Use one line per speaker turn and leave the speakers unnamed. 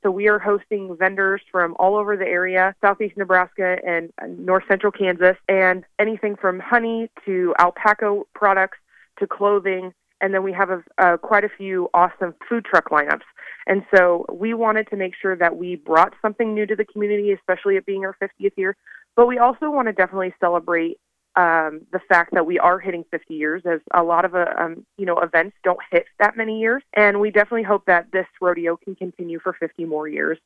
So we are hosting vendors from all over the area, southeast Nebraska and north central Kansas, and anything from honey to alpaca products to clothing. And then we have quite a few awesome food truck lineups. And so we wanted to make sure that we brought something new to the community, especially it being our 50th year. But we also want to definitely celebrate the fact that we are hitting 50 years, as a lot of events don't hit that many years. And we definitely hope that this rodeo can continue for 50 more years.